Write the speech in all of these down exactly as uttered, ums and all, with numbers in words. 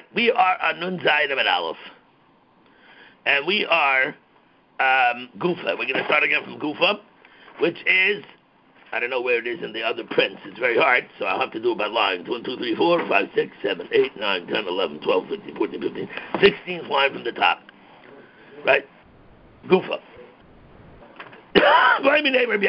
We are on Nun Zayin and Aleph. And we are um, Gufa. We're going to start again from Gufa, which is, I don't know where it is in the other prints. It's very hard, so I'll have to do it by lines. one, two, three, four, five, six, seven, eight, nine, ten, eleven, twelve, thirteen, fourteen, fifteen, sixteenth line from the top. Right? Gufa. You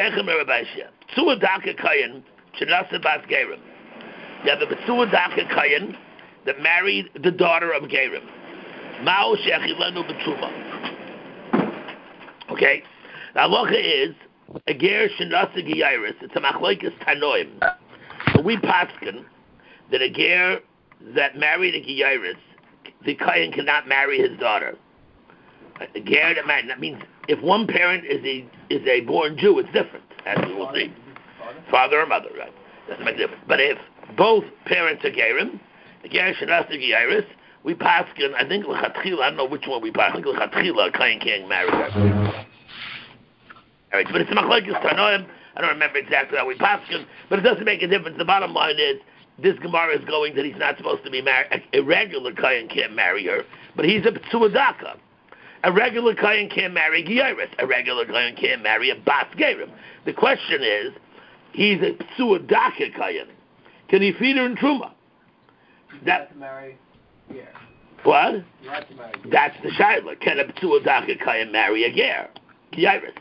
have a B'tzua Daka Kayan that married the daughter of Gerim. Mao Shechilenu B'tzuma. Okay? The halacha is a ger shenasa giyairis. It's a machlokes tanoim. So we paskin that a ger that married a giyairis, the kayan cannot marry his daughter. A ger that married, that means if one parent is a is a born Jew, it's different, as we will see. Father or mother, right? Doesn't make a difference. But if both parents are gerim, a ger shenasa giyairis, we paskin. I think l'chatchila. I don't know which one we paskin. I think l'chatchila a kayan can't marry her. Right, but it's a machlokes tanoim. I don't remember exactly how we paskin, but it doesn't make a difference. The bottom line is this Gemara is going that he's not supposed to be married. A regular kayan can't marry her, but he's a B'tzua Daka. A regular kayan can't marry Giyairis. A regular kayan can't marry a Bas Gerim. The question is, he's a B'tzua Daka kayan. Can he feed her in truma? That to marry. Yeah. What? Not to marry. That's the shaila. Can a B'tzua Daka kayan marry a ger? Giyairis.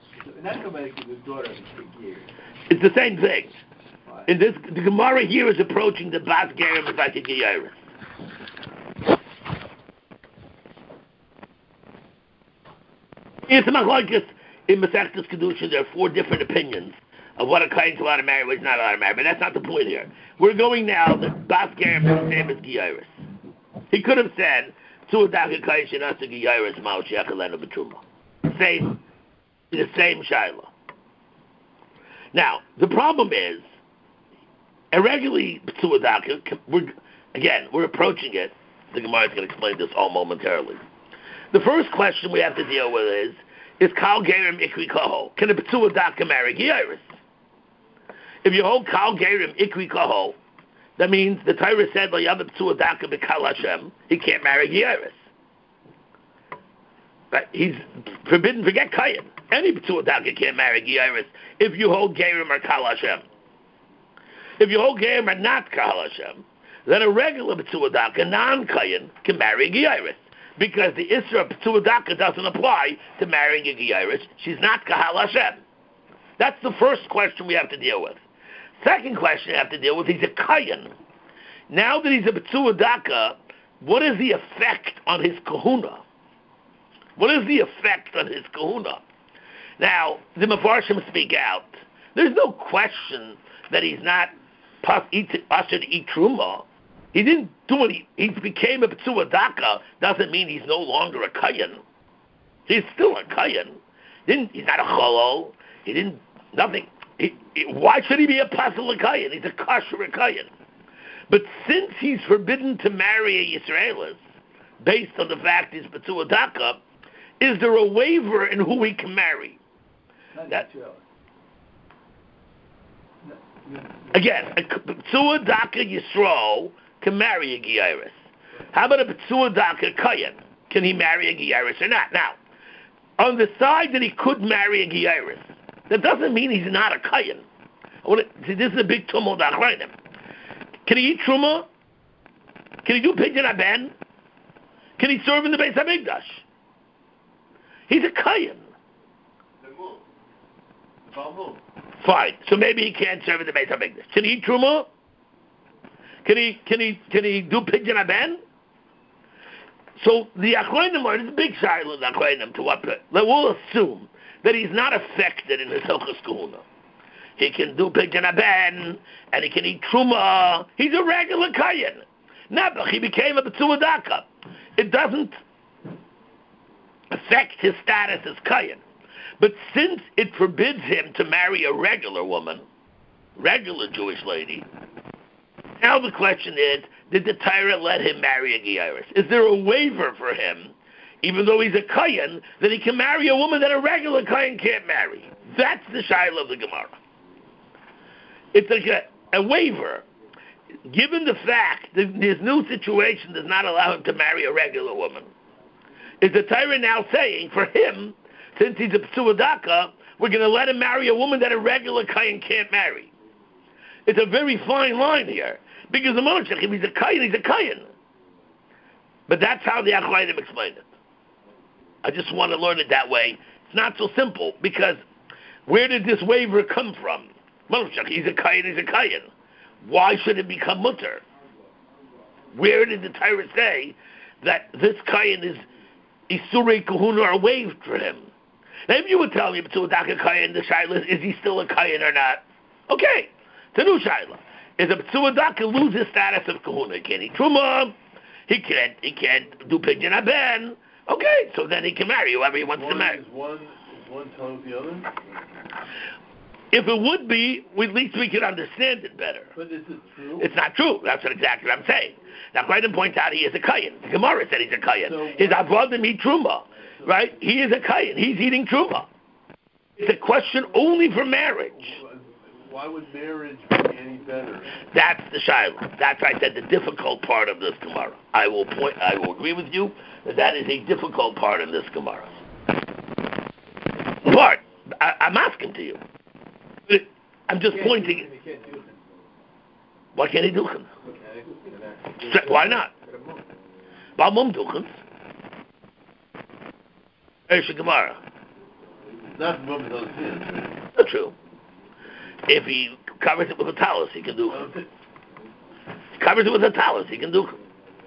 It's the same thing. In this, the Gemara here is approaching the Bas Gerim as like a Giyairis. It's a machlokes in Masechtas Kedusha. There are four different opinions of what a kain is allowed to marry, what he's not allowed to marry. But that's not the point here. We're going now that Bas Gerim is the same as Giyairis. He could have said, "Tzuadaka kain shenasa Giyairis ma'al she'achalenu b'truma." Same. The same shaila. Now, the problem is, irregularly B'tzua Daka, we're, again, we're approaching it. The Gemara is going to explain this all momentarily. The first question we have to deal with is, is Kal Gerim Ikri Kahol? Can a B'tzua Daka marry Giyairis? If you hold Kal Gerim Ikri Kahol, that means the Torah said, Lo Yav B'tzua Daka B'Kal Hashem, he can't marry Giyairis. But he's forbidden to get Kayan. Any B'tzua Daka can't marry Giyairis if you hold Gerim or Kal Hashem. If you hold Gerim or not Kal Hashem, then a regular B'tzua Daka, non-Kayan, can marry Giyairis. Because the Isra B'tzua Daka doesn't apply to marrying a Giyairis. She's not Kal Hashem. That's the first question we have to deal with. Second question we have to deal with, he's a Kayan. Now that he's a B'tzua Daka, what is the effect on his kahuna? What is the effect on his kahuna? Now, the Mefarshim speak out. There's no question that he's not usher to eat truma. He didn't do any. He became a B'tzua Daka. Doesn't mean he's no longer a kayan. He's still a kayan. Didn't he's not a cholol. He didn't nothing. He, he, why should he be a pasul kayan? He's a kosher kayan. But since he's forbidden to marry a Yisraelis, based on the fact he's B'tzua Daka, is there a waiver in who he can marry? That, again, a B'tzua Daka Yisrael can marry a Giyairis. How about a B'tzua Daka Kayan? Can he marry a Giyairis or not? Now, on the side that he could marry a Giyairis, that doesn't mean he's not a Kayan. I want to, see, this is a big tumult right now. Can he eat Truma? Can he do Pidyon Aben? Can he serve in the Beis HaMikdash? He's a Kayan. Fine. So maybe he can't serve in the Beis HaMikdash. Can he eat Truma? Can he can he can he do Pidyon Aben? So the Achronim are this big shaila in the Achronim to what we'll assume that he's not affected in his Hilchos Kahuna. He can do Pidyon Aben and he can eat Truma. He's a regular Kayan. Nebuch, he became a B'tzua Daka. It doesn't affect his status as Kayan. But since it forbids him to marry a regular woman, regular Jewish lady, now the question is, did the Torah let him marry a Giyairis? Is there a waiver for him, even though he's a Kayan, that he can marry a woman that a regular Kayan can't marry? That's the shaila of the Gemara. It's like a, a waiver. given the fact that his new situation does not allow him to marry a regular woman, is the Torah now saying, for him, since he's a Psuadaka, we're going to let him marry a woman that a regular Kayan can't marry? It's a very fine line here. Because the Moshe, if he's a Kayan, he's a Kayan. But that's how the Achronim explained it. I just want to learn it that way. It's not so simple, because where did this waiver come from? Moshe, he's a Kayan, he's a Kayan. Why should it become mutter? Where did the Torah say that this Kayan is Isurei Kahuna are waived for him? Now, if you would tell me, B'tzuadaka Kayan, the Shaila, is he still a Kayan or not? Okay, it's a new Shaila. Is a B'tzuadaka lose his status of Kahuna? Can he Truma? He can't, he can't do Pidyon Aben. Okay, so then he can marry whoever he wants one, to marry. Is one, is one tongue the other? If it would be, at least we could understand it better. But is it true? It's not true. That's what exactly what I'm saying. Now, Kraiden points out he is a Kayan. The Gemara said he's a Kayan. So his Avodim eat Truma, so right? He is a Kayan. He's eating Truma. It's a question only for marriage. Why would marriage be any better? That's the Shiloh. That's, I said, the difficult part of this Gemara. I will point. I will agree with you that that is a difficult part of this Gemara. Part. I, I'm asking to you. I'm just pointing. Why can't he do him? Why not? Balmum duchens. Ersha Gemara. Not the woman doesn't see it. Not true. If he covers it with a talus, he can do him. He covers it with a talus, he can do him.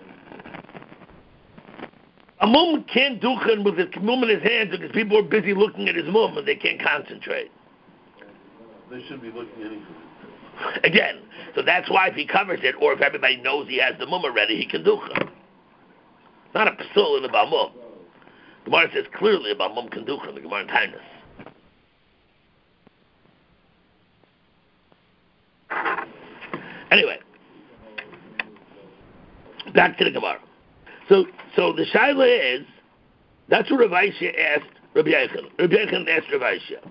A mum can't do him with his mum in his hands because people are busy looking at his mum and they can't concentrate. They shouldn't be looking at anything. Again, so that's why if he covers it, or if everybody knows he has the mum already, he can do it. Not a psul in the Balmum. The Gemara says clearly about mum can do it, the Gemara in Tainus. Anyway, back to the Gemara. So, so the Shaila is, that's what Rav Aisha asked Rabbi Yechon. Rabbi Yechon asked Rav Aisha.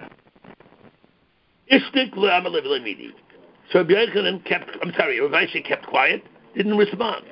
Ishtik le'amalei v'le'midi. So Rabbi Yochanan kept, I'm sorry, Rav Aisha kept quiet, didn't respond.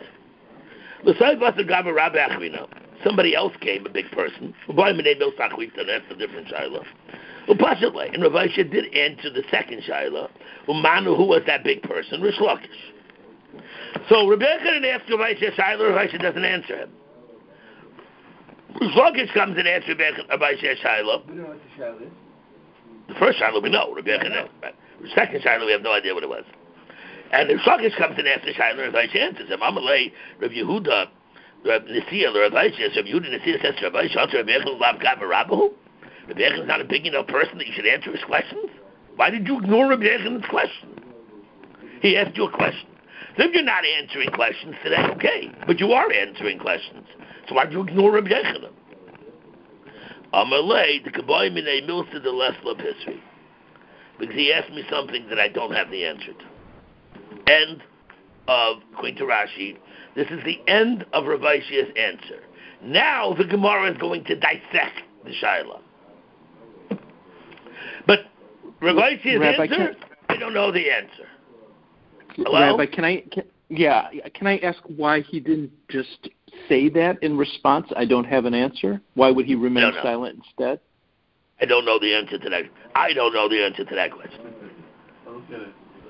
Somebody else came, a big person. And that's a different Shaila. And Rav Aisha did answer the second Shaila. Umanu, who was that big person? Rish Lakish. So Rabbi Yochanan asked Rav Aisha Shaila, Rav Aisha doesn't answer him. Rish Lakish comes and asks Rav Aisha Shaila. We don't know what the Shaila is. The first Shiloh we know, Rabbi Yochanan. The second Shiloh we have no idea what it was. And the Shakish comes and asks the Shiloh, Rabbi Aisha answers him. Amalei, Rabbi Yehuda, Rabbi Nisiya, Rabbi Aisha, Rabbi Yehuda Nisiya says to Rabbi Aisha, Rabbi Yochanan lav gav v'rabahu? Rabbi Yochanan is not a big enough person that you should answer his questions? Why did you ignore Rabbi Yochanan's question? He asked you a question. So if you're not answering questions today, okay. But you are answering questions. So why did you ignore Rabbi Yochanan? Amalei, the Kabbalah Minei Milsa the Lesla history. Because he asked me something that I don't have the answer to. End of according to Rashi. This is the end of Rav Aisha's answer. Now the Gemara is going to dissect the Shaila. But Rav Aisha's Rabbi, answer, can, I don't know the answer. Hello? Rabbi, can I? Can, yeah, can I ask why he didn't just say that in response? I don't have an answer. Why would he remain silent instead? I don't know the answer to that. I don't know the answer to that question. Okay.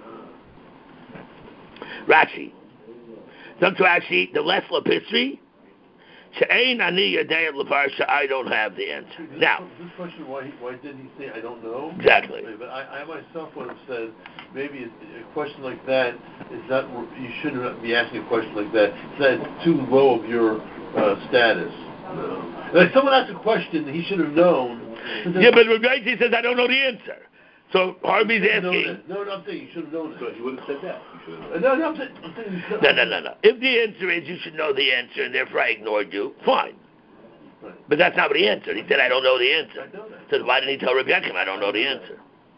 Rashi. Some to Rashi, the less history. She'ein ani yadei leparsha. I don't have the answer. This, now, this question, why he, why didn't he say I don't know? Exactly. But I, I myself would have said maybe a, a question like that is not. You shouldn't be asking a question like that. That's too low of your uh, status. No. Like someone asked a question, he should have known. Yeah, but Rabbi he says I don't know the answer. So Harvey's asking. No, no, I'm saying you should have known that. So he would have said that. Uh, no, no, I'm saying, I'm saying you should No, no, no, no. If the answer is you should know the answer and therefore I ignored you, fine. Right. But that's not what he answered. He said I don't know the answer. I know that. So why didn't he tell Rabbi Yaakov I don't know the answer?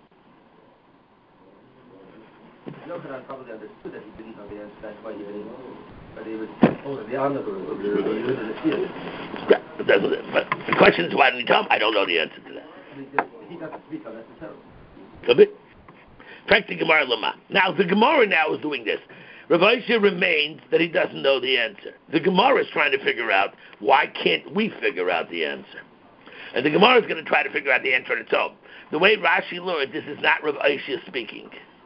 Yochanan probably understood that he didn't know the answer. That's why he didn't. But he was told the honor of the Yeah, but, that's, but the question is why didn't he tell him I don't know the answer to that? He doesn't speak unnecessarily. Could be. Frankly, Gemara Lama. Now, the Gemara now is doing this. Rav Aisha remains that he doesn't know the answer. The Gemara is trying to figure out, why can't we figure out the answer? And the Gemara is going to try to figure out the answer on its own. The way Rashi learned, this is not Rav Aisha speaking.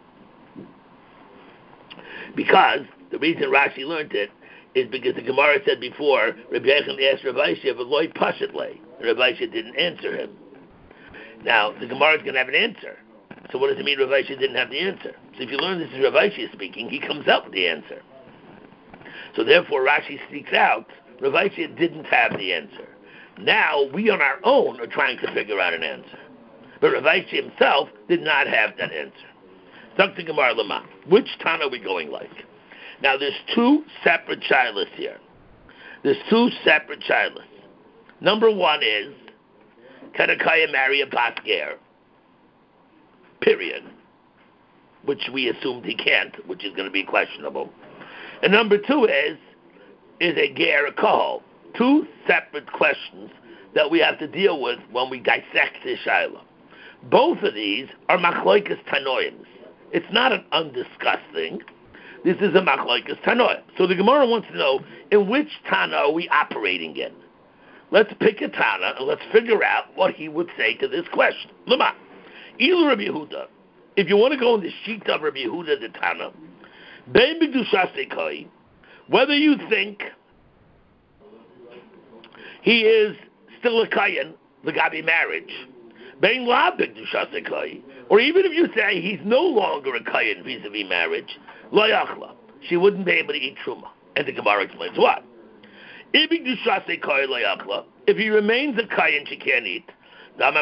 Because, the reason Rashi learned it, is because the Gemara said before, Rabbi Yechon asked Rav Aisha, V'loi pashatle, and Rav Aisha didn't answer him. Now, the Gemara is going to have an answer. So what does it mean Rav Aisha didn't have the answer? So if you learn this is Rav Aisha speaking, he comes up with the answer. So therefore Rashi speaks out, Rav Aisha didn't have the answer. Now we on our own are trying to figure out an answer. But Rav Aisha himself did not have that answer. Doctor Gemara Lama, which Tana are we going like? Now there's two separate shilas here. There's two separate shilas. Number one is, can a Kaya marry a Bas Ger? Period. Which we assumed he can't, which is going to be questionable. And number two is, is a Ger a Kohol? Two separate questions that we have to deal with when we dissect this Shaila. Both of these are Machloikas Tanoim. It's not an undiscussed thing. This is a Machloikas Tanoim. So the Gemara wants to know, in which Tana are we operating in? Let's pick a Tana and let's figure out what he would say to this question. Lama. Ilu Rabbi Yehuda, if you want to go in the sheet of Rabbi Yehuda the Tana, Bein B'Kedushas Koi, whether you think he is still a Kayan, the Gabi marriage, Bein La B'Kedushas Koi, or even if you say he's no longer a Kayan vis-a-vis marriage, Lo Yachla, she wouldn't be able to eat Truma. And the Gemara explains what? If he remains a Kayan, she can't eat. Because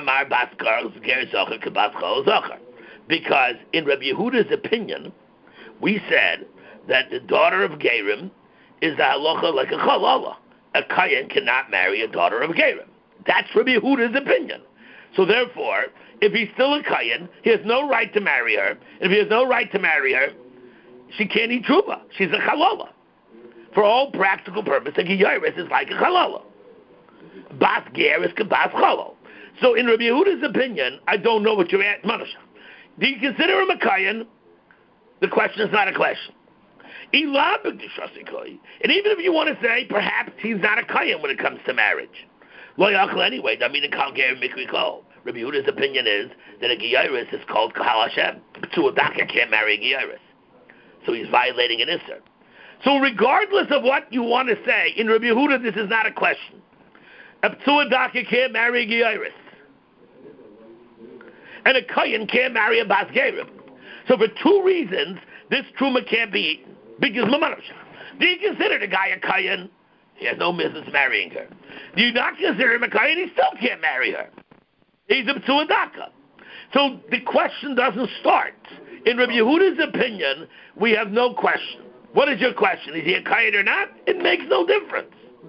in Rabbi Yehuda's opinion, we said that the daughter of Gerim is a halacha like a chalala. A Kayan cannot marry a daughter of Gerim. That's Rabbi Yehuda's opinion. So therefore, if he's still a Kayan, he has no right to marry her. If he has no right to marry her, she can't eat Truma. She's a chalala. For all practical purposes, a Giyaris is like a chalala. Bas Ger is kabas chalal. So in Rabbi Yehuda's opinion, I don't know what you're at, Manasha. Do you consider him a Kayan? The question is not a question. And even if you want to say, perhaps he's not a Kayan when it comes to marriage. Lo Yachal anyway, I mean, Kal Ger Mikri Kol. Rabbi Yehuda's opinion is that a Giyaris is called Kahal Hashem. So a Daka can't marry a Giyaris. So he's violating an Isser. So regardless of what you want to say, in Rabbi Yehuda, this is not a question. A P'tua Daka can't marry a Giyaris. And a Kayan can't marry a Bas Gerim. So for two reasons, this Truma can't be eaten. Because do you consider the guy a Kayan? He has no business marrying her. Do you not consider him a Kayan? He still can't marry her. He's a P'tua Daka. So the question doesn't start. In Rabbi Yehuda's opinion, we have no question. What is your question? Is he a Kayan or not? It makes no difference.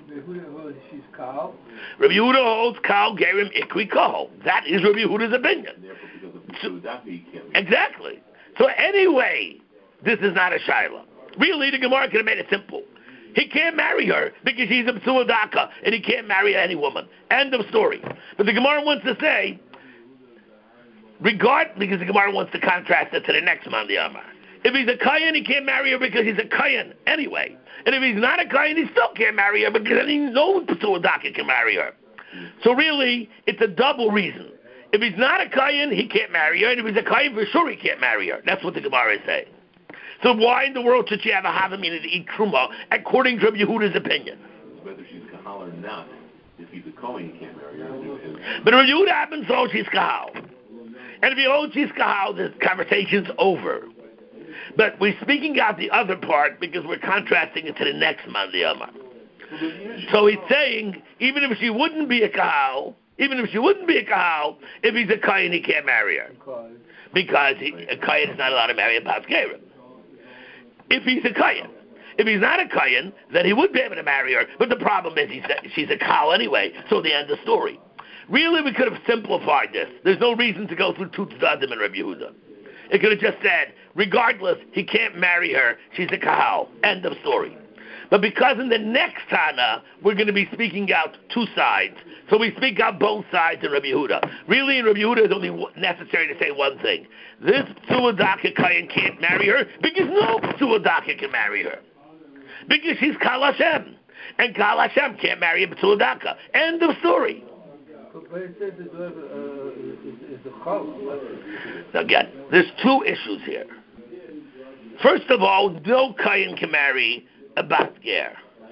Rabbi Yehuda holds Kal Gerim Ikri Kohol. That is Rabbi Yehuda's opinion. So, exactly. So anyway, this is not a Shaila. Really, the Gemara could have made it simple. He can't marry her because she's a P'tua Daka, and he can't marry any woman. End of story. But the Gemara wants to say, regard, because the Gemara wants to contrast it to the next Mandi Amar. If he's a Kayan, he can't marry her because he's a Kayan anyway. And if he's not a Kayan, he still can't marry her because any no P'tua Daka can marry her. So really, it's a double reason. If he's not a Kayan, he can't marry her. And if he's a Kayan, for sure he can't marry her. That's what the Gemara is saying. So why in the world should she have a Havamina to eat Truma, according to Rabbi Yehuda's opinion? Whether she's Kahal or not, if he's a Kohen, he can't marry her. But Rabbi Yehuda happens to hold she's Kahal. And if you hold she's Kahal, the conversation's over. But we're speaking out the other part because we're contrasting it to the next Mandi Amar. So he's saying, even if she wouldn't be a Kahal, even if she wouldn't be a Kahal, if he's a Kayan, he can't marry her. Because he, a Kayan is not allowed to marry a Bas Gerim. If he's a Kayan. If he's not a Kayan, then he would be able to marry her. But the problem is he's a, she's a Kahal anyway, so the end of the story. Really, we could have simplified this. There's no reason to go through two Tzadim and Rabbi Yehuda. It could have just said, regardless, he can't marry her. She's a Kahal. End of story. But because in the next Tana, we're going to be speaking out two sides. So we speak out both sides in Rabbi Yehuda. Really, in Rabbi Yehuda, it's only necessary to say one thing. This Psuadaka Kayan can't marry her because no Psuadaka can marry her. Because she's Kal Hashem. And Kal Hashem can't marry a Psuadaka. End of story. Now again, there's two issues here. First of all, no Kayan can marry a Bat Ger,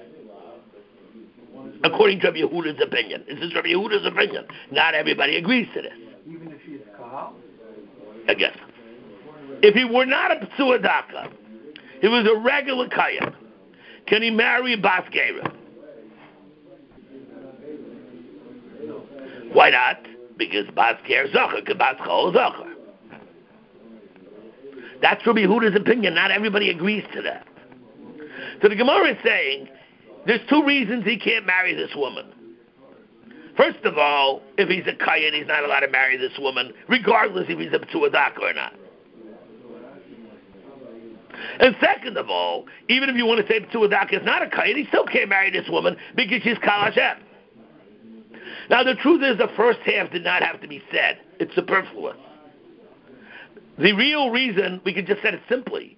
according to Rabbi Yehuda's opinion. This is Rabbi Yehuda's opinion. Not everybody agrees to this. Even if she's Kahal? Again, if he were not a Psuadaka, he was a regular Kayan, can he marry a Bas Gera? Why not? Because Bas Ger Zocher, Bas Chol Zocher. That's Rabbi Yehuda's opinion. Not everybody agrees to that. So the Gemara is saying there's two reasons he can't marry this woman. First of all, if he's a Kayan, he's not allowed to marry this woman, regardless if he's a Psuadaka or not. And second of all, even if you want to say Psuadaka is not a Kayan, he still can't marry this woman because she's Kal Hashem. Now the truth is the first half did not have to be said. It's superfluous. The real reason, we could just say it simply.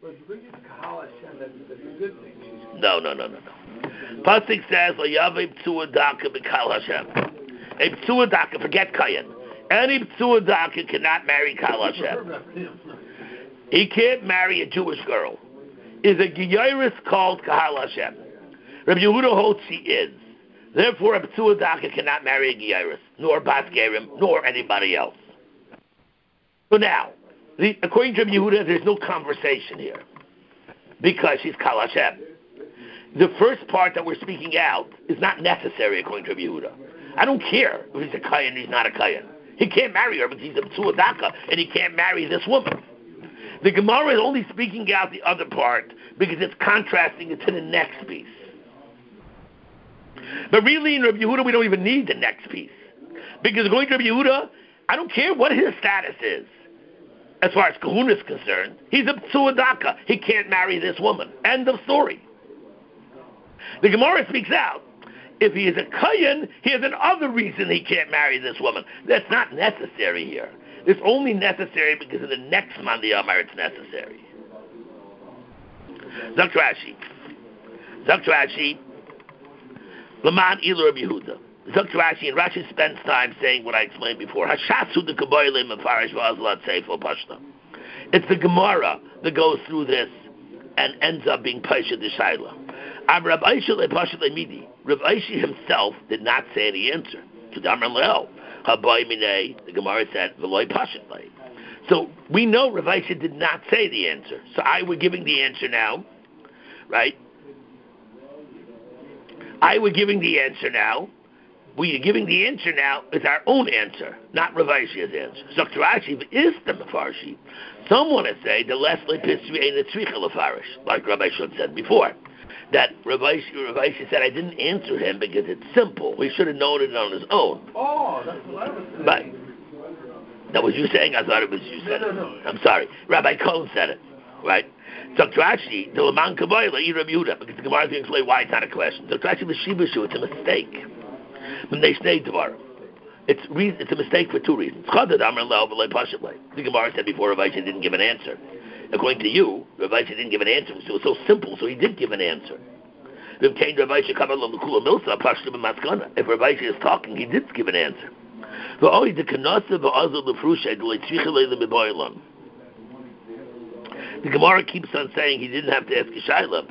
No, no, no, no, no. Pasuk says, "L'yavei psuadaka b'Kal Hashem." A psuadaka, forget Kayan. Any psuadaka cannot marry Kal Hashem. He can't marry a Jewish girl. Is a giyaris called Kal Hashem? Rabbi Yehuda holds she is. Therefore, a psuadaka cannot marry a giyaris, nor Bas Gerim, nor anybody else. So now, the, according to Rabbi Yehuda, there's no conversation here because she's Kal Hashem. The first part that we're speaking out is not necessary according to Rabbi Yehuda. I don't care if he's a Kayan or he's not a Kayan. He can't marry her because he's a Psuadaka and he can't marry this woman. The Gemara is only speaking out the other part because it's contrasting it to the next piece. But really in Rabbi Yehuda we don't even need the next piece. Because according to Rabbi Yehuda, I don't care what his status is. As far as Kahuna is concerned, he's a Psuadaka. He can't marry this woman. End of story. The Gemara speaks out. If he is a Kayan, he has another reason he can't marry this woman. That's not necessary here. It's only necessary because in the next Mandi Amar it's necessary. Zok Rashi. Zok Rashi. Laman Ilu Rabbi Yehuda. Zok Rashi, and Rashi spends time saying what I explained before. Hashatsu the Kaboilim and Farish Vazlat Seifel Pashta. It's the Gemara that goes through this and ends up being Pasha the Shaila. Rav Aishi himself did not say any answer. The Gemara said, so we know Rav Aishi did not say the answer. So I were giving the answer now, right? I were giving the answer now. We are giving the answer now is our own answer, not Rav Aishi's answer. So Rashi is the Mefarshi. Some want to say the Leslie Pisri ain't a Tzricha Lefarish, like Rabbi Shul said before. That Rav Ashi said, I didn't answer him because it's simple. He should have known it on his own. Oh, that's what I was saying. Right. That was you saying? I thought it was you said no, it. No, no. I'm sorry. Rabbi Cohn said it. Right? So Rashi, the Laman Kabayla, eat Rabbi Yehuda, because the Gemara is going to explain why it's not a question. So Rashi, the Shiva Shu, it's a mistake. When they say Devar, it's re- it's a mistake for two reasons. The Gemara said before Rav Ashi didn't give an answer. According to you, Rav Ashi didn't give an answer, so it was so simple, so he did give an answer. If Rav Ashi is talking, he did give an answer. The Gemara keeps on saying he didn't have to ask a Shaila.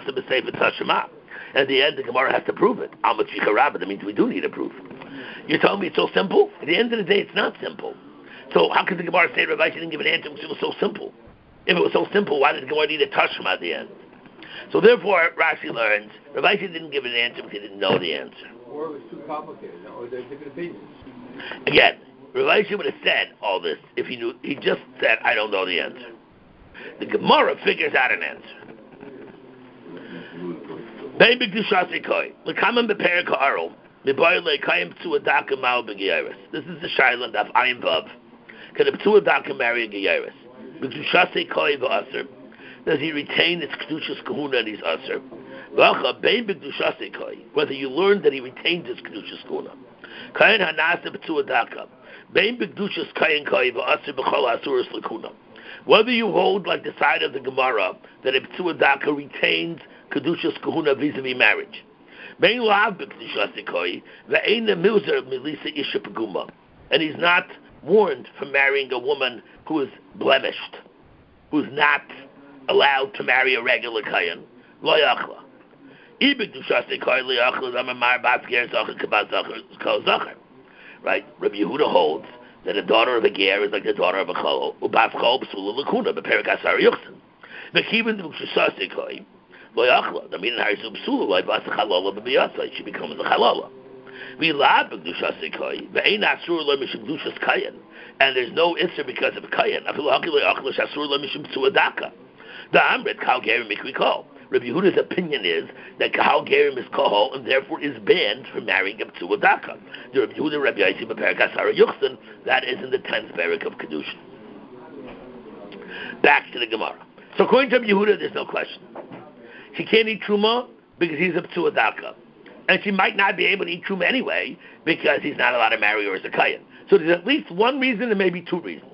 At the end, the Gemara has to prove it. That means we do need a proof. You're telling me it's so simple? At the end of the day, it's not simple. So how could the Gemara say Rav Ashi didn't give an answer because it was so simple? If it was so simple, why did the Gemara need a tashma at the end? So therefore, Rashi learns, Rav Ashi didn't give an answer because he didn't know the answer. Or it was too complicated, or there's different opinions. Again, Rav Ashi would have said all this if he knew. He just said, I don't know the answer. The Gemara figures out an answer. This is the Shailan of Ayin Vav. Can a Psuadaka marry a Geyeris? Does he retain his Kedushas Kahuna and his Aser? Whether you learned that he retained his Kedushas Kuna. Kain hanasa b'tzuadaka. Bein b'kedushas kain kai v'asir b'chol asuras l'kuna. Whether you hold, like the side of the Gemara, that a b'tzuadaka retains Kedushas Kahuna vis-a-vis marriage. Bein lav b'kedushas kai v'ein milzer milisa isha paguma. And he's not warned from marrying a woman who is blemished, who's not allowed to marry a regular kain. Lo yachla. Right? Rabbi Yehuda holds that a daughter of a ger is like the daughter of a chol. Ubas chol b'sula l'kuna b'perik asar yuchsin. V'kibin d'v'kshasasei koi lo yachla. The meaning harisu b'sula lo yvas chalala b'biyasa. She becomes a chalala. V'ilad b'kshasasei koi v'ein asur lo mishum dushas kayin. And there's no issur because of kayin. Afilu haki lo yachla shasur lo mishum tzuadaka. The amrit kal ger mikri kol. Rabbi Yehuda's opinion is that Kahal Gerim is Kohol and therefore is banned from marrying a Ptzuadaka. The Rabbi Yehuda, Rabbi Yaisi, B'Perik Asara Yuchsin, that is in the tenth Perik of Kedushin. Back to the Gemara. So according to Rabbi Yehuda, there's no question. She can't eat Truma because he's a Ptzuadaka. And she might not be able to eat Truma anyway because he's not allowed to marry her as a Kayan. So there's at least one reason and maybe two reasons.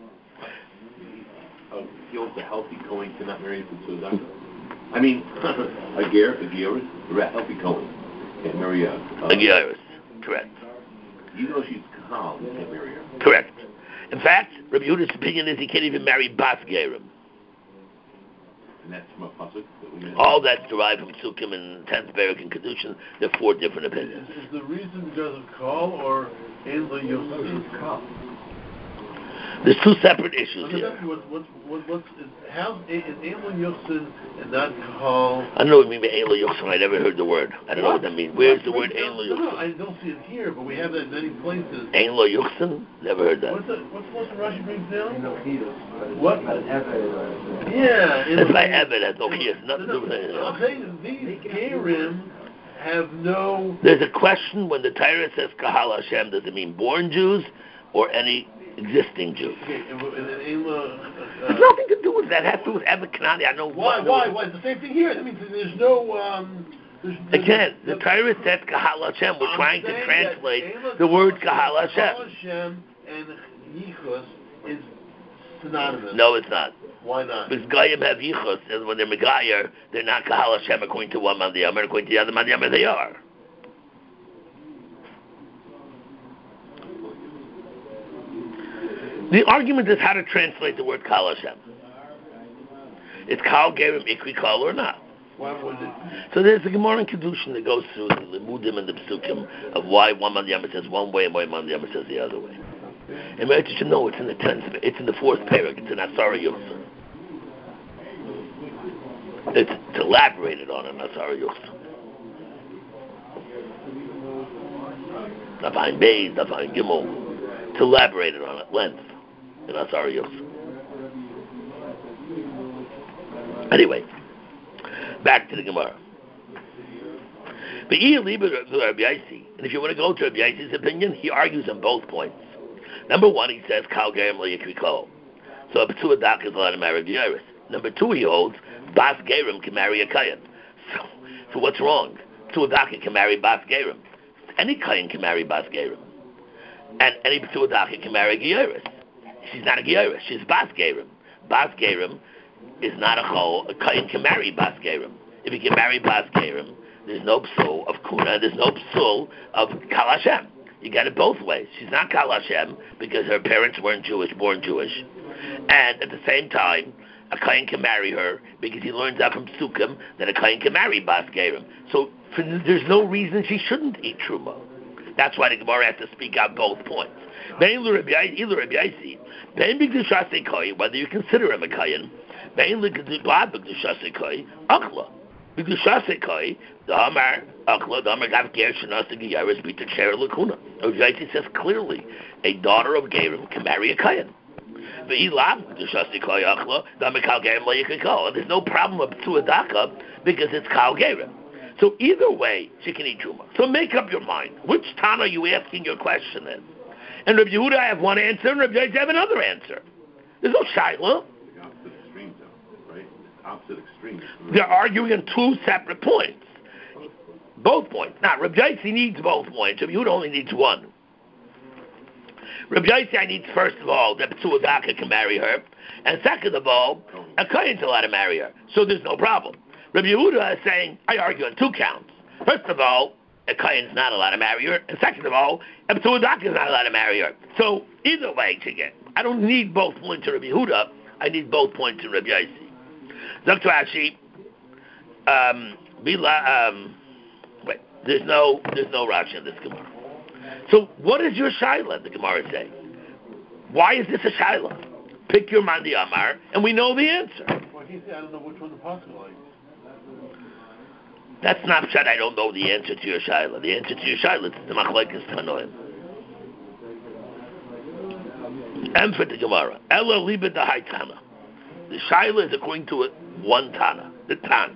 Oh, he holds a healthy Kohen cannot marry a Ptzuadaka. I mean, a ger, a gearus, a healthy Kohen can't marry a... Uh, a gearus, correct. Even though she's Kahal, he can't marry her. Correct. In fact, Rabbi Yehuda's opinion is he can't even marry Bas Gerim. And that's from a pasuk that we... All that's derived from Sukkim and tenth Perik and Kedushin. There are four different opinions. Is, is the reason because of Kal or Ein Lo Yosin? There's two separate issues here. What, what, what, what's, is, how is Ein Lo Yosin and not Kal? I don't know what you mean by Ein Lo Yosin. I never heard the word. I don't what? know what that means. Where's what? the word Ein Lo Yosin? No, no, I don't see it here, but we have that in many places. Ein Lo Yosin? Never heard that. What's the, what's the most Rashi brings down? What? Yeah. It's by Eved. That's no key. Nothing to do with it. I'm saying these Gerim have no... There's a question when the Torah says Kahal Hashem, does it mean born Jews or any existing Jews? Okay, and, and, and, uh, uh, There's nothing to do with that. It has to do with Eved Kanani. I know why. What, why? Why? It's the same thing here. That means there's no... Um, there's, there's Again, the, the Torah says Kahal Hashem. We're I'm trying to translate Eila the word Kahal Hashem. Kahal Hashem and Yichus is synonymous. No, it's not. Why not? Because Goyim have Yichus, and when they're Megayer, they're not Kahal Hashem according to one man the Yamar, according to the other man the Yamar, they are. The argument is how to translate the word Kahal Hashem. Is Kal Gerim Ikri Kal or not? Why would it? So there's a Gemara in Kedushin that goes through the Limudim and the Psukim of why one man the Yamar says one way and why one man the Yamar says the other way. And we should know it's in the tenth, it's in the fourth parak, it's in Asara Yochsin. It's, it's elaborated on in Asara Yochsin. Dafai Beis, Dafai Gimel. It's elaborated on at length in Asara Yochsin. Anyway, back to the Gemara. And if you want to go to Rabbi Yaisi's opinion, he argues on both points. Number one, he says, Kal Gerim Lo Yikri Kol. So a Ptzuadak is allowed to marry Geiris. Number two, he holds, Bas Gerim can marry a Kayan. So, so what's wrong? Ptzuadak can marry Bas Gerim. Any Kayan can marry Bas Gerim. And any Ptzuadak can marry Geiris. She's not a Geiris, she's Bas Gerim. Bas Gerim is not a Chol. A Kayan can marry Bas Gerim. If he can marry Bas Gerim, there's no psul of Kuna, there's no psul of Kal Hashem. You get it both ways. She's not Kal Hashem because her parents weren't Jewish, born Jewish. And at the same time, a Kayan can marry her because he learns out from Sukkim that a Kayan can marry Bas Gerim. So for, there's no reason she shouldn't eat Truma. That's why the Gemara has to speak out both points. Whether you consider him a Kayan, B'Gdushasekoi, the Amar Akla, the Amar Gav Ger Shanasa Giyaris B'Ta Cher Lakuna. Ojaiti says clearly, a daughter of Gerim can marry a Kayan. V'ilav B'Gdushasekoi Akla, the Amar Kal Gerim Lo Yikikol. And there's no problem with Ptzuadaka because it's Kal Gerim. So either way, she can eat Truma. So make up your mind. Which Tana are you asking your question in? And Rabbi Yehuda, I have one answer, and Rabbi Yaisi have another answer. There's no Shaila. opposite extremes. They're arguing on two separate points. Both points. Now, Rabbi Yossi needs both points. Rabbi Yehuda only needs one. Rabbi Yossi needs, first of all, that B'tzua Daka can marry her, and second of all, a Kohen's allowed to marry her, so there's no problem. Rabbi Yehuda is saying, I argue on two counts. First of all, a Kohen's not allowed to marry her, and second of all, a B'tzua Daka is not allowed to marry her. So, either way, again, I don't need both points in Rabbi Yehuda, I need both points in Rabbi Yossi. Dr. Ashi, um, Bila, um, wait, there's no, there's no Rashi in this Gemara. So, what is your Shaila, the Gemara say? Why is this a Shaila? Pick your Mandi Amar, and we know the answer. Well, he said, I don't know which one the possible like. That's not said. I don't know the answer to your Shaila. The answer to your Shaila is the Machlekes Tanoim. And for the Gemara, Ella Liba the Haitana. The Shaila is according to it one Tana, the Tan.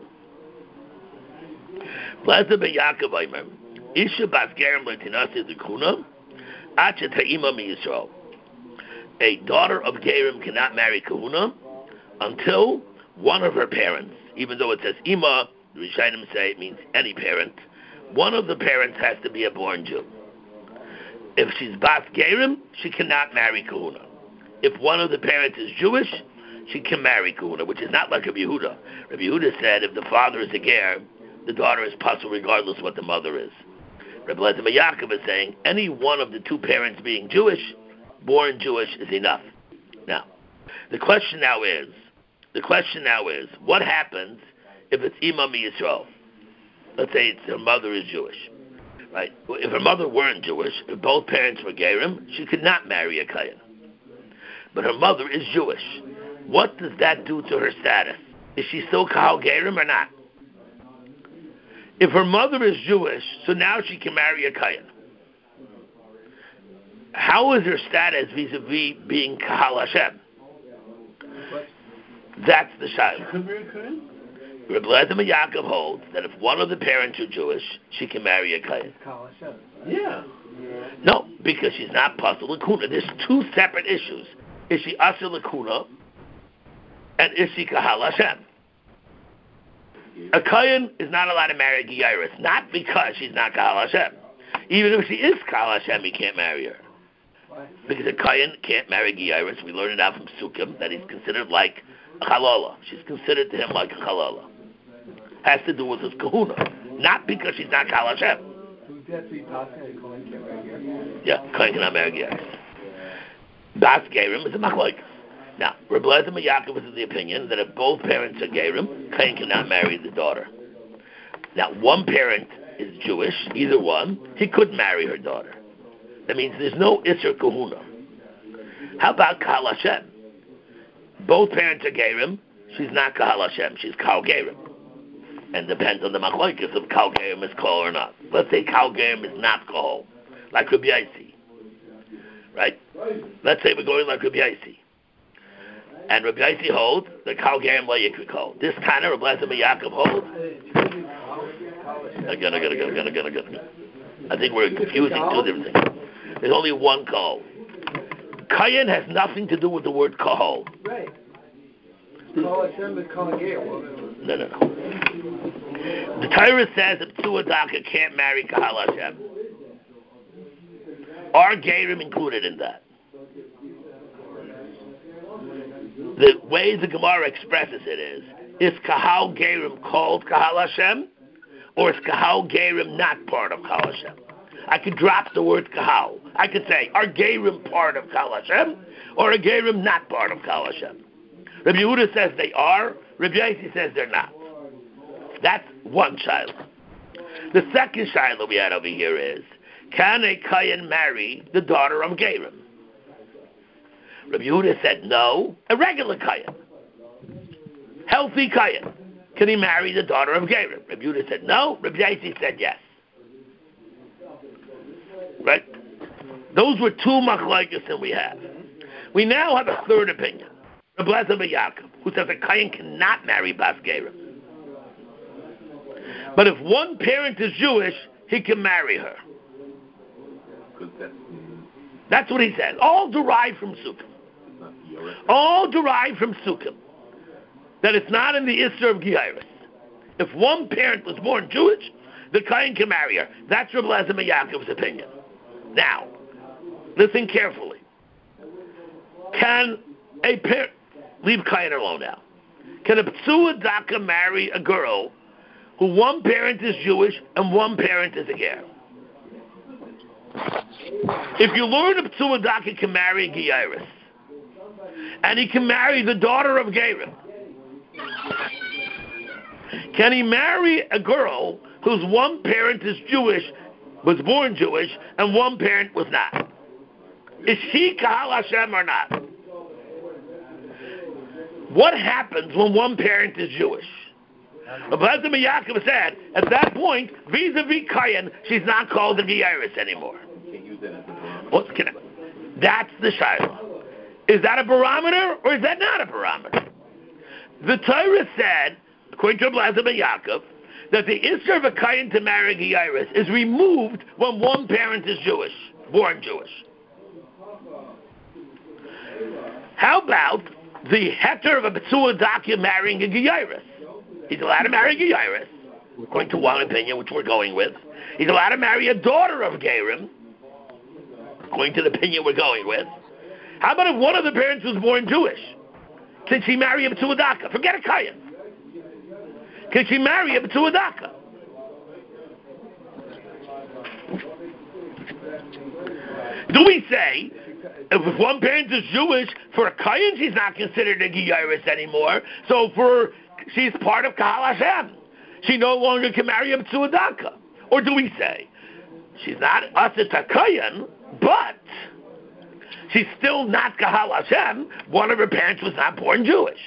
Blazer ben Yaakov Aimer, Isha bas Gerim letinasi dekuna, Acha ta'ima mi Yisrael. A daughter of Gerim cannot marry Kahuna until one of her parents, even though it says Ima, the Rishonim say it means any parent, one of the parents has to be a born Jew. If she's Bas Gerim, she cannot marry Kahuna. If one of the parents is Jewish, she can marry Kahuna, which is not like Rabbi Yehuda. Rabbi Yehuda said if the father is a Ger, the daughter is puzzled regardless of what the mother is. Rabbi Lezer ben Yaakov is saying any one of the two parents being Jewish, born Jewish, is enough. Now, the question now is, the question now is, what happens if it's Imam Yisrael? Let's say it's, her mother is Jewish, right? If her mother weren't Jewish, if both parents were Gerim, she could not marry a Kayan. But her mother is Jewish. What does that do to her status? Is she still Kahal Gerim or not? If her mother is Jewish, so now she can marry a Kayan. How is her status vis-a-vis being Kahal Hashem? That's the Shaila. Rabbi Lezer ben Yaakov holds that if one of the parents are Jewish, she can marry a Kayan. Yeah. No, because she's not Pasal Lakuna. There's two separate issues. Is she Asir Lakuna? And is she Kahal Hashem? A Kayan is not allowed to marry a Giyaris, not because she's not Kahal Hashem. Even if she is Kahal Hashem, he can't marry her. Because a Kayan can't marry Giyaris. We learned it out from Sukkim that he's considered like a Chalala. She's considered to him like a Chalala. Has to do with his kahuna. Not because she's not Kahal Hashem. Yeah, Kayan cannot marry Giyaris. Bas Gerim is a Machlokes. Now, Rabbi Lezer ben Yaakov is of the opinion that if both parents are Gerim, Kayan cannot marry the daughter. Now, one parent is Jewish, either one, he could marry her daughter. That means there's no Isser Kahuna. How about Kahal Hashem? Both parents are Gerim, she's not Kahal Hashem, she's Kahal Gerim. And depends on the Machlokes if Kahal Gerim is Kahal or not. Let's say Kahal Gerim is not Kahal, like Rabbi Yossi. Right? Let's say we're going like Rabbi Yossi. And Rabbi Yossi holds that Kahal Gerim lo yikra Kahal. This kind of Rabbi Lezer ben Yaakov holds. Again, again, again, again, again, again. I think we're confusing two different things. There's only one Kahal. Kayan has nothing to do with the word Kahal. Right. Kahal Hashem is Kahal Gerim. No, no, no. The Torah says that B'tzua Daka can't marry Kahal Hashem. Are Gerim included in that? The way the Gemara expresses it is, is Kahal Gerim called Kahal Hashem, or is Kahal Gerim not part of Kahal Hashem? I could drop the word Kahal. I could say, are Gerim part of Kahal Hashem, or are Gerim not part of Kahal Hashem? Rabbi Yehuda says they are, Rabbi Yossi says they're not. That's one Shaila. The second Shaila we had over here is, can a Kayan marry the daughter of Gerim? Rabbi Yehuda said no, a regular Kayan. Healthy Kayan. Can he marry the daughter of Gerim? Rabbi Yehuda said no, Rabbi Yossi said yes. Right? Those were two machlokes that we have. We now have a third opinion. Rabbi Lezer ben Yaakov, who says a Kayan cannot marry Bas Gerim. But if one parent is Jewish, he can marry her. That's what he says. All derived from Sukkim. All derived from Sukkim. that it's not in the Isser of Geiris. If one parent was born Jewish, the Kayin can marry her. That's Reb Eliezer ben Yaakov's opinion. Now, listen carefully. Can a parent, leave Kayin alone now, can a Ptsua Daka marry a girl who one parent is Jewish and one parent is a Ger? If you learn a Ptsua Daka can marry a Geiris, and he can marry the daughter of Gerim, can he marry a girl whose one parent is Jewish, was born Jewish, and one parent was not? Is she Kahal Hashem or not? What happens when one parent is Jewish? Reb Eliezer ben Yaakov said, at that point, vis-a-vis Kayin, she's not called a Geiris anymore. What's, can I, that's the Shiloh. Is that a barometer, or is that not a barometer? The Torah said, according to Reb Eliezer ben Yaakov, that the Isser of a Kayin to marry a Geiris is removed when one parent is Jewish, born Jewish. How about the heter of a Ptsua Daka marrying a Geiris? He's allowed to marry a Geiris, according to one opinion, which we're going with. He's allowed to marry a daughter of Gerim, according to the opinion we're going with. How about if one of the parents was born Jewish? Can she marry a Ptsua Daka? Forget a Kayin. Can she marry a Ptsua Daka? Do we say, if one parent is Jewish, for a Kayin she's not considered a Geiris anymore, so for she's part of Kahal Hashem, she no longer can marry a Ptsua Daka? Or do we say, she's not Asset HaKayin, but she's still not Kahal Hashem, one of her parents was not born Jewish?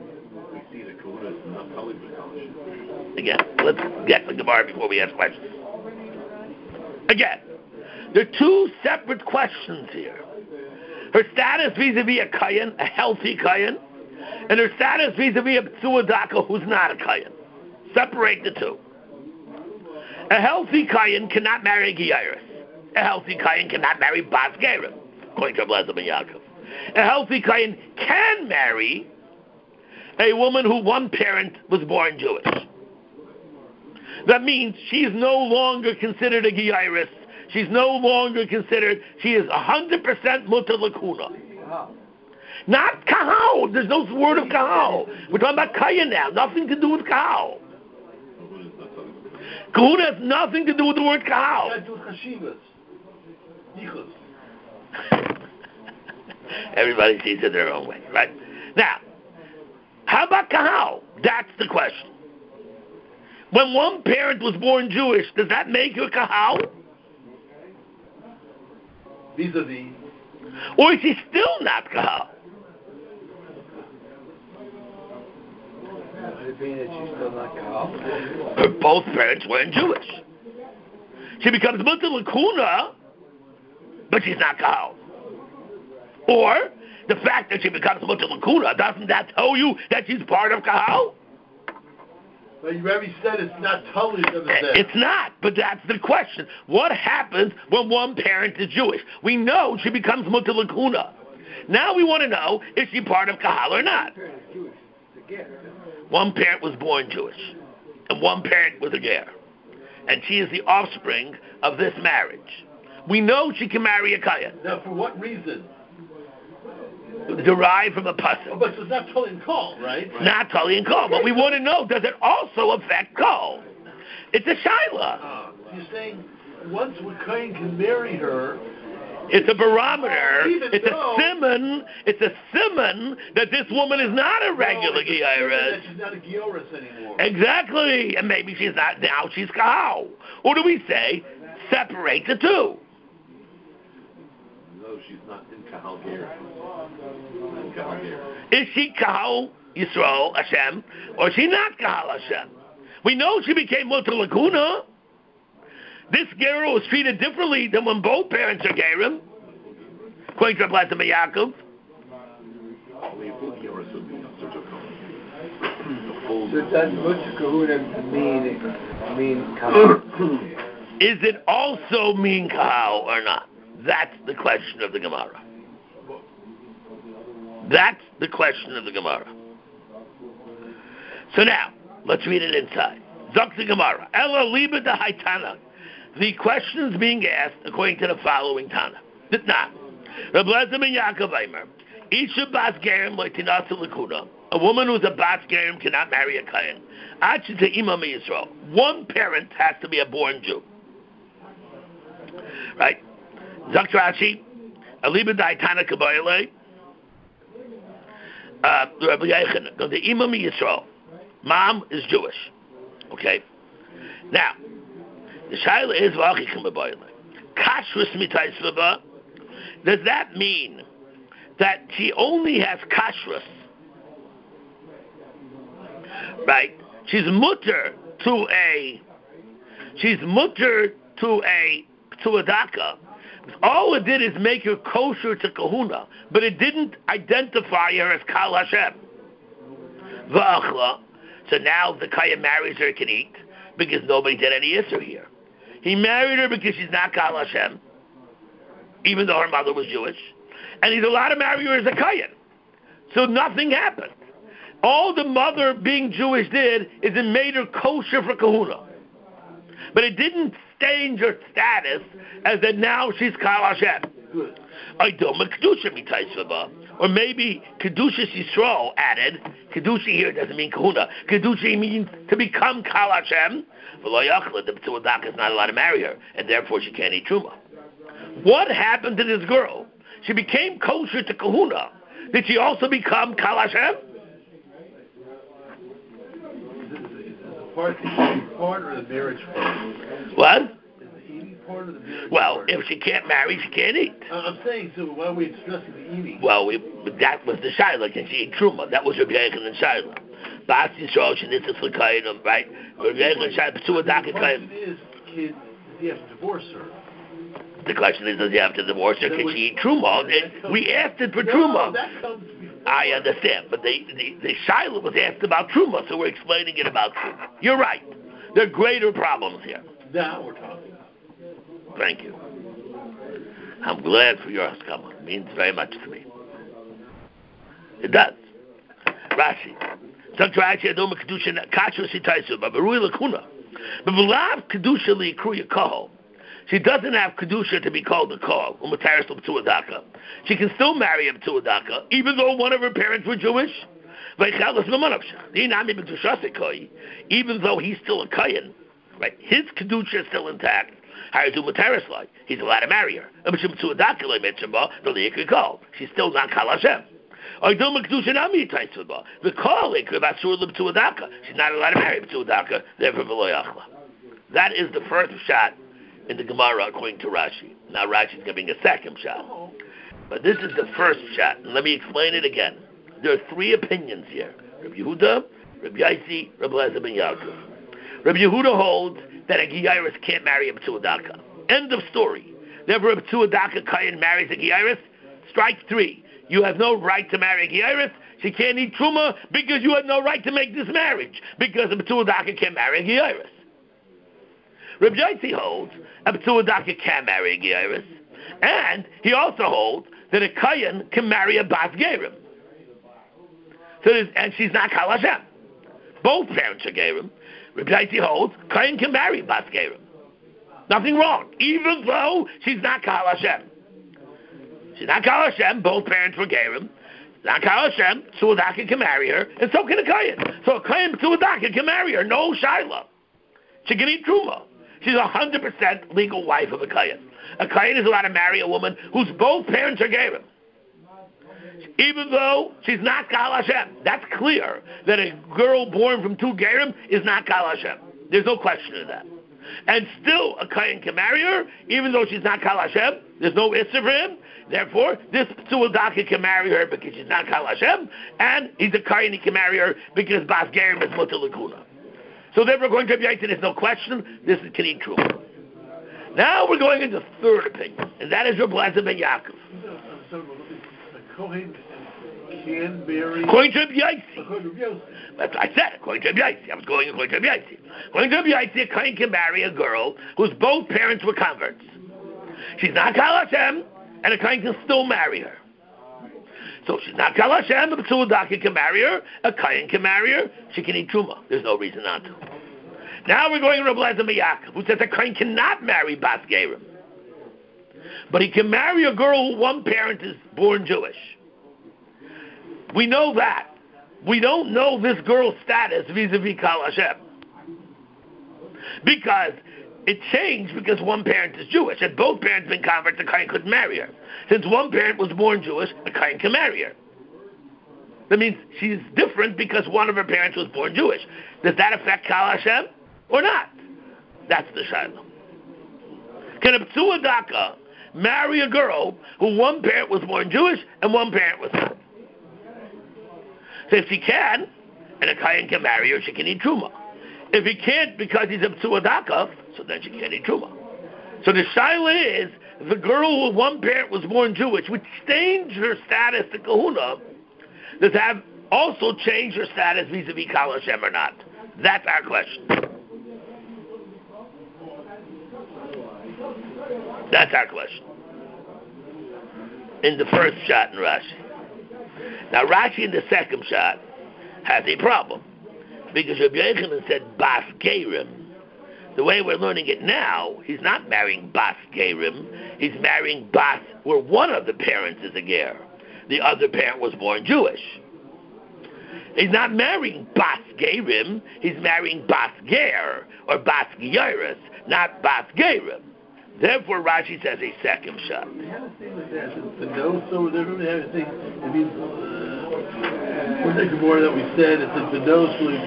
Again, let's get the Gemara before we ask questions. Again, there are two separate questions here. Her status vis-a-vis a Kayin, a healthy Kayin, and her status vis-a-vis a Ptsua Daka who's not a Kayin. Separate the two. A healthy Kayin cannot marry a Geiris. A healthy Kayin cannot marry Bas Gerim, according to Reb Eliezer ben Yaakov. A healthy Kayin can marry a woman who one parent was born Jewish. That means she's no longer considered a Geiris. She's no longer considered, she is one hundred percent mutar lakuna. Not Kahal. There's no word of Kahal. We're talking about Kayin now. Nothing to do with Kahal. Kahuna has nothing to do with the word Kahal. Everybody sees it their own way, right? Now, how about Kahal? That's the question. When one parent was born Jewish, does that make her Kahal? Vis-a-vis. Or is she still not Kahal? Her both parents weren't Jewish. She becomes mutar lakuna, but she's not Kahal. Or the fact that she becomes mutar lakuna, doesn't that tell you that she's part of Kahal? But you already said it's not totally the It's not, but that's the question. What happens when one parent is Jewish? We know she becomes mutar lakuna. Now we want to know, is she part of Kahal or not? One parent was born Jewish, and one parent was a Ger. And she is the offspring of this marriage. We know she can marry a Kayin. Now, for what reason? Derived from a pasuk. Oh, but it's not totally in call, right? It's not totally in call, but we want to know, does it also affect call? It's a shaila. Uh, you're saying once Kayin can marry her, it's a barometer. Even it's though, a simon. It's a simon that this woman is not a regular no, Geiris. She's not a Geiris anymore. Exactly, and maybe she's not now. She's Kahal. Or do we say separate the two? No, she's not in Kahal Ger. In Kahal Ger. Is she Kahal Yisrael Hashem, or is she not Kahal Hashem? We know she became mutar lakuna. This Ger was treated differently than when both parents are Gerim. According to Reb Eliezer ben Yaakov. Only a full Geiris would be a such a So does mutar kahuna mean mean kahal? Is it also mean Kahal or not? That's the question of the Gemara. That's the question of the Gemara. So now, let's read it inside. Dr. Gemara, Ella Liba de Haitana. The questions being asked according to the following Tana. Ditna. Rabbi Lezer ben Yaakov Eimer. Isha bas gerim loitinasa l'kuna. A woman who's a bas gerim cannot marry a kayan. Achita imam Yisrael. One parent has to be a born Jew. Right? Dr. Rashi, Aliba Daitana Kabayale, uh, Rabbi Yechon, the Imam Yisrael. Mom is Jewish. Okay? Now, the Shaila is Vachikam Kabayale. Kashrus Mitaisvaba, does that mean that she only has kashrus? Right? She's mutter to a, she's mutter to a, to a daka. All it did is make her kosher to kahuna, but it didn't identify her as Kal Hashem. V'achla. So now the kaya marries her, can eat, because nobody did any issur here. He married her because she's not Kal Hashem, even though her mother was Jewish. And he's allowed to marry her as a kayan. So nothing happened. All the mother being Jewish did is it made her kosher for kahuna. But it didn't change her status as that now she's Kal Hashem. Or maybe Kedusha Yisrael added. Kedusha here doesn't mean kahuna. Kedusha means to become Kal Hashem. The B'tuadak is not allowed to marry her, and therefore she can't eat truma. What happened to this girl? She became kosher to kahuna. Did she also become Kal Hashem? Part, the eating part or the marriage part? What? Is the eating part or the marriage well, part? if she can't marry, she can't eat. Uh, I'm saying, so why are we stressing the eating? Well, we, that was the Shaila. Can she eat truma? That was Rabbi Yechon and Shaila. Bas Yisrael, she needs to l'kayim, right? Rabbi Yechon and Shaila, P'tua Daka Kayim. The question is, kid, does he have to divorce her? The question is, does he have to divorce her? Can she eat truma? It, we asked it for no, truma. That comes before. I understand, but the, the, the Shaila was asked about truma, so we're explaining it about truma. You're right. There are greater problems here. Now we're talking. Thank you. I'm glad for your haskama. It means very much to me. It does. Rashi. Doctor Rashi, Adoma Kedusha, Kasha Sitaisu, Babarui Lakuna. But Valav Kedusha Li Kruya Kahol. She doesn't have Kedusha to be called a Kahol, Umataris L'Ptuadaka. She can still marry a Ptuadaka, even though one of her parents were Jewish. Even though he's still a Kayan, right? His Kedusha is still intact. He's allowed to marry her. She's still not Kal Hashem. The call she's not allowed to marry Ptuadaka. Therefore, that is the first shot in the Gemara according to Rashi. Now Rashi's giving a second shot. But this is the first shot. And let me explain it again. There are three opinions here. Rabbi Yehuda, Rabbi Yaisi, Rabbi Lezer ben Yaakov. Rabbi Yehuda holds that a Giyairis can't marry a Ptuadaka. End of story. Therefore, a Ptuadaka Kayan marries a Giyairis. Strike three. You have no right to marry a Giyairis. She can't eat Truma because you have no right to make this marriage. Because a Ptuadaka can't marry a Giyairis. Rabbi Yaisi holds a Ptuadaka can marry a Giyairis. And he also holds that a Kayan can marry a Bas Gerim. So and she's not Kal Hashem. Both parents are Gerim. Rabbi Yaisi holds Kayan can marry Bas Gerim. Nothing wrong, even though she's not Kal Hashem. She's not Kal Hashem. Both parents were Gerim. Not Kal Hashem. Ptuadaka can marry her, and so can a Kayan. So a Kayan Ptuadaka can marry her. No Shaila. She can eat Truma. She's a hundred percent legal wife of a Kayan. A Kayan is allowed to marry a woman whose both parents are Gerim, even though she's not Kal Hashem. That's clear that a girl born from two Gerim is not Kal Hashem. There's no question of that. And still, a Kayan can marry her, even though she's not Kal Hashem. There's no issur for him. Therefore, this Ptuadaka can marry her because she's not Kal Hashem, and he's a Kayan, he can marry her because Bas Gerim is Mutter L'Kuna. So therefore, according to Rabbi Yaisi, there's no question, this is Kenit Truma. Now we're going into the third opinion, and that is Rabbi Lezer ben Yaakov. So, a Kohen can marry... According to Rabbi Yaisi. According to Rabbi Yaisi. That's what I said, according to Rabbi Yaisi. I was going according to Rabbi Yaisi. According to Rabbi Yaisi, a Kohen can marry a girl whose both parents were converts. She's not Kal Hashem, and a Kohen can still marry her. So she's not Kal Hashem, but B'tzuladaka can marry her, a Kayan can marry her, she can eat Truma. There's no reason not to. Now we're going to Rabbi Eliezer Yaakov, who says a Kayan cannot marry Bas Gerim. But he can marry a girl who one parent is born Jewish. We know that. We don't know this girl's status vis-a-vis Kal Hashem. Because it changed because one parent is Jewish. Had both parents been converts, a Kayan couldn't marry her. Since one parent was born Jewish, a Kayan can marry her. That means she's different because one of her parents was born Jewish. Does that affect Kal Hashem or not? That's the Shiloh. Can a P'tua Daka marry a girl who one parent was born Jewish and one parent was not? So if she can, and a Kayan can marry her, she can eat Truma. If he can't because he's a P'tua Daka, so then she can't eat Truma. So the Shaila is, the girl with one parent was born Jewish, which changed her status to Kahuna, does have also changed her status vis-a-vis Kal Hashem or not? That's our question. That's our question. In the first shot in Rashi. Now Rashi in the second shot has a problem. Because Rabbi Yochanan said Bas Gerim. The way we're learning it now, he's not marrying Bas Gerim. He's marrying Bas, where one of the parents is a Ger. The other parent was born Jewish. He's not marrying Bas Gerim. He's marrying Bas Ger, or Bas Geiris, not Bas Gerim. Therefore, Rashi says a second shot. They had a thing with that. The nose over there, remember they had a thing, it means, uh, what's that Gemara that we said, it said the nose really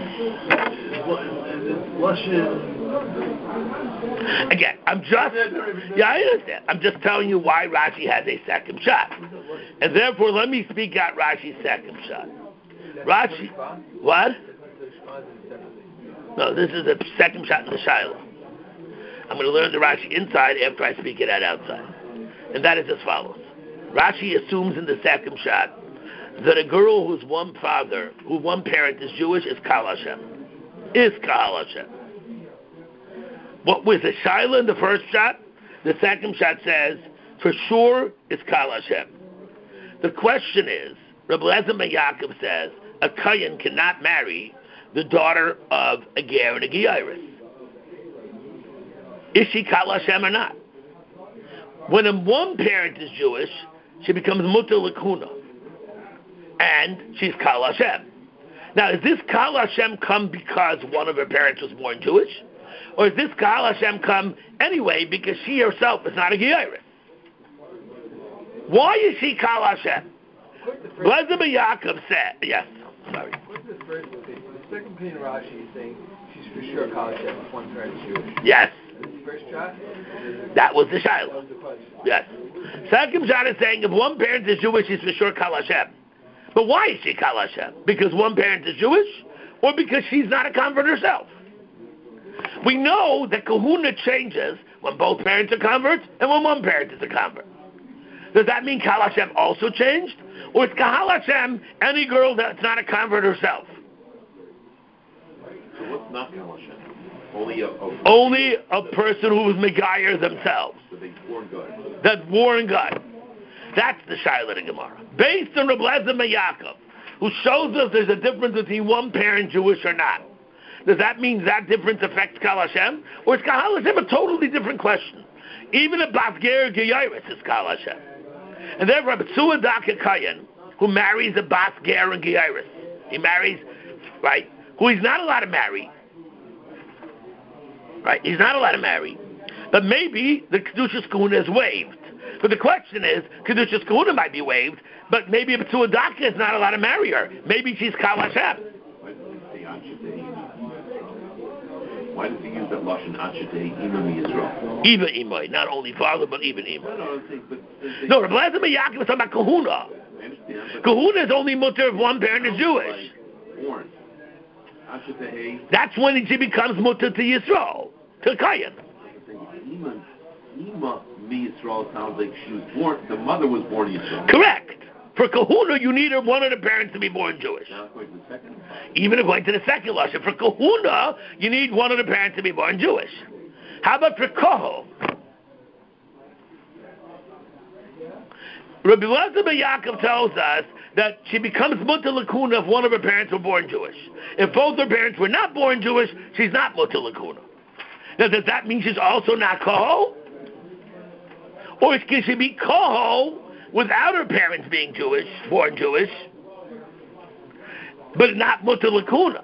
means, Russian. Again, I'm just, yeah, I understand. I'm just telling you why Rashi has a second shot. And therefore, let me speak out Rashi's second shot. Rashi, what? No, this is a second shot in the Shiloh. I'm going to learn the Rashi inside after I speak it out outside. And that is as follows. Rashi assumes in the second shot that a girl whose one father, who one parent is Jewish, is Kal Hashem. Is Kal Hashem. What was the Shaila in the first shot? The second shot says, for sure, it's Kal Hashem. The question is, Rabbi Eliezer Yaakov says, a Kayan cannot marry the daughter of a Ger and a Geiris. Is she Kal Hashem or not? When a one parent is Jewish, she becomes Mutter L'Kuna. And she's Kal Hashem. Now, is this Kal Hashem come because one of her parents was born Jewish? Or is this Kal Hashem come anyway because she herself is not a Geiris? Why is she Kal Hashem? Eliezer Yaakov said, yes, sorry. What's the first thing? The second opinion of Rashi is saying she's for sure Kal Hashem if one parent is Jewish. Yes. First shot? That was the Shiloh. Yes. Second shot is saying if one parent is Jewish, she's for sure Kal Hashem. But why is she Kal Hashem? Because one parent is Jewish? Or because she's not a convert herself? We know that Kahuna changes when both parents are converts and when one parent is a convert. Does that mean Kal Hashem also changed? Or is Kal Hashem any girl that's not a convert herself? So what's not Kal Hashem? Only a, a Only a person who was Megayer themselves. With a born God. That born God. That's the Shiloh of Gemara. Based on Rabbi Eliezer Yaakov, who shows us there's a difference between one parent Jewish or not. Does that mean that difference affects Kal Hashem? Or is Kal Hashem a totally different question? Even a Bas Ger Geiris is Kal Hashem. And therefore, a P'tua Daka Kayan, who marries a Bas Ger and Geiris, he marries, right, who he's not allowed to marry, right, he's not allowed to marry, but maybe the Kedushas Kahuna is waived. But the question is, Kedushas Kahuna might be waived, but maybe a P'tua Daka is not allowed to marry her. Maybe she's Kal Hashem. Why does he use that Lashon Achetei Imam Yisrael? Even Imoy, not only father, but even Imoy. No, no, I'm saying, but... they- No, Rabbi Eliezer Yaakov is talking about Kahuna. I understand, but... Kahuna is only mutter if one parent is Jewish. Like, born. Achetei... That's when she becomes mutter to Yisrael, to Kayan. Ima, Ima Mi Yisrael sounds like she was born... The mother was born Yisrael. Correct. For Kahuna, you need one of the parents to be born Jewish. Now going to the second. Even according to the second Lashon. For Kahuna, you need one of the parents to be born Jewish. How about for Koho? Rabbi Elazar ben Yaakov tells us that she becomes mutter lakuna if one of her parents were born Jewish. If both her parents were not born Jewish, she's not mutter lakuna. Now, does that mean she's also not kohol? Or can she be kohol without her parents being Jewish, born Jewish, but not mutter lakuna?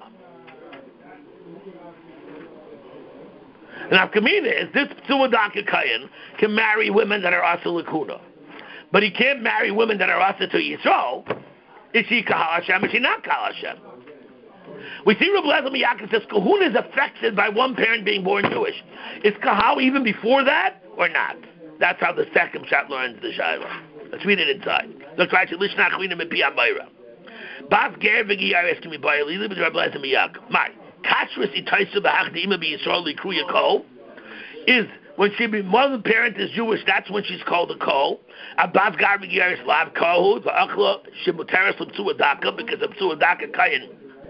Now, Kamina is this Psuadaka Kayan can marry women that are asa lakuna, but he can't marry women that are asa to Yisrael. Is she kahal Hashem? Is she not kahal Hashem? We see Rabbi Elazar ben Yaakov says kahuna is affected by one parent being born Jewish. Is kahal even before that or not? That's how the second shot learns the shayla. Let's read it inside. Look right to Lishna Achwina Mepi Amayra. Bas Ger v'Giyar asking me by Lili with Rabbi Elazar ben Yaakov. My Kashrus itaisu b'hachdi ima b'Yisrael likruya kol is when she be mother parent is Jewish. That's when she's called a kol. Abas Gar v'Giyar Slav kohud v'achla shemuteres l'psuadaka because of psuadaka kayin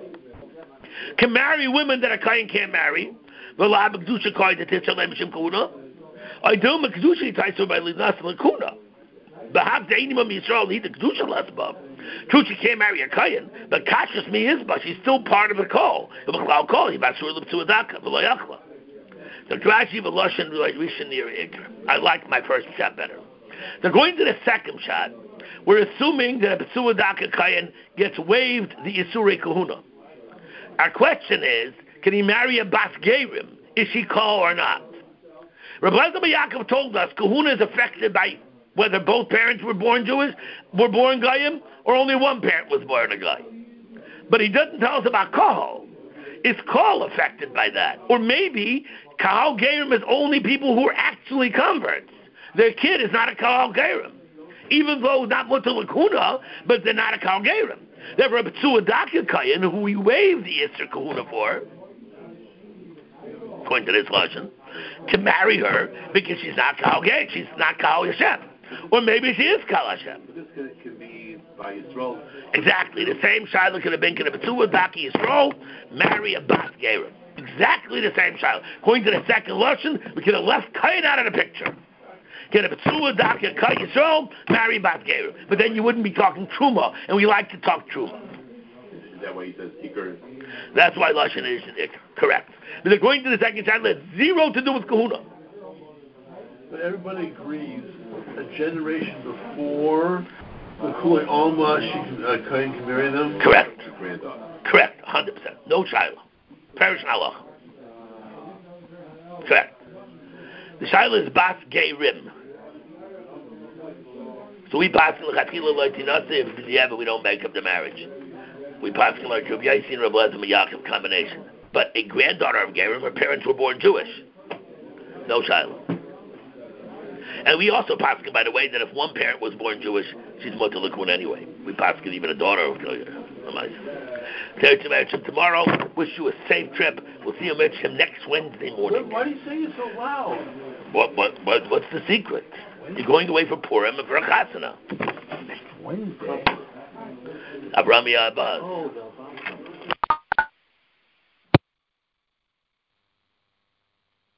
can marry women that a kayin can't marry. V'la b'kedusha kayin that titzar leim shem kahuna. I do m'kedusha itaisu by linas l'kuna. B'hab de'inim of Yisrael need the kedusha lesba. True, she can't marry a kayin, but kashrus mi isba. She's still part of a kol. V'chlal kol he basur l'psuadaka v'lo yachla. The Rashi v'loshen rishon near ikr. I like my first shot better. They're going to the second shot. We're assuming that a psuadaka kayin gets waived the isurei kahuna. Our question is, can he marry a bas gerim? Is she kol or not? Rabbi Elazar ben Yaakov told us kahuna is affected by whether both parents were born Jewish, were born Goyim, or only one parent was born a Goy. But he doesn't tell us about Kahal. Is Kahal affected by that? Or maybe Kahal Gerim is only people who are actually converts. Their kid is not a Kahal Gerim. Even though not Mutter Lakuna, but they're not a Kahal Gerim. Therefore, a Ptsuadaka Kayan, who we waived the Yisr Kahuna for, according to this lesson, to marry her because she's not Kahal Gerim, she's not Kahal Yashem. Or maybe she is Kahal Hashem. This could, could be by Yisrael. Exactly. The same Shiloh could have been could have been Ptsuadaka Yisrael, marry a Bas Gerim. Exactly the same Shiloh. According to the second lesson, we could have left Kayan out of the picture. Get a Ptsuadaka Kay Yisrael, marry Bas Gerim. But then you wouldn't be talking Truma, and we like to talk Truma. Is that why he says Iker? That's why Lashon is Iker. Correct. But according to the second Shiloh, it has zero to do with Kahuna. But everybody agrees a generation before the Kulei Alma, she can, uh, Kain can marry them? Correct. Granddaughter. Correct. one hundred percent. No Shiloh. Perish Halach. Correct. The Shiloh is Bas Gerim. So we pass in L'chatchila L'tinase, if yeah, but we don't make up the marriage. We pass in like Rav Yasin and Rav Elazar ben Yaakov combination. But a granddaughter of Gerim, her parents were born Jewish. No Shiloh. And we also pass, by the way, that if one parent was born Jewish, she's Mutter Lakun anyway. We pass even a daughter of tomorrow. Wish you a safe trip. We'll see you Mitchum next Wednesday morning. Why are you saying it so loud? What, what, what, what's the secret? You're going away for Purim and for a Chasana. Wednesday. Abrami Abbas. Oh,